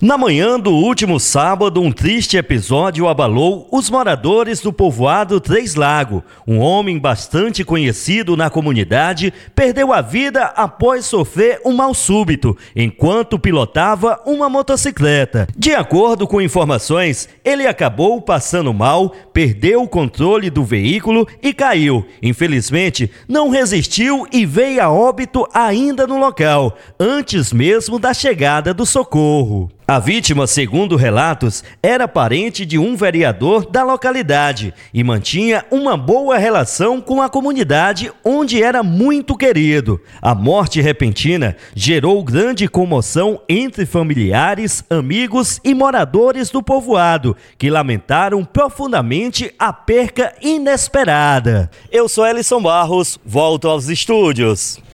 Na manhã do último sábado, um triste episódio abalou os moradores do povoado Três Lagos. Um homem bastante conhecido na comunidade perdeu a vida após sofrer um mal súbito, enquanto pilotava uma motocicleta. De acordo com informações, ele acabou passando mal, perdeu o controle do veículo e caiu. Infelizmente, não resistiu e veio a óbito ainda no local, antes mesmo da chegada do socorro. A vítima, segundo relatos, era parente de um vereador da localidade e mantinha uma boa relação com a comunidade onde era muito querido. A morte repentina gerou grande comoção entre familiares, amigos e moradores do povoado, que lamentaram profundamente a perca inesperada. Eu sou Elisson Barros, volto aos estúdios.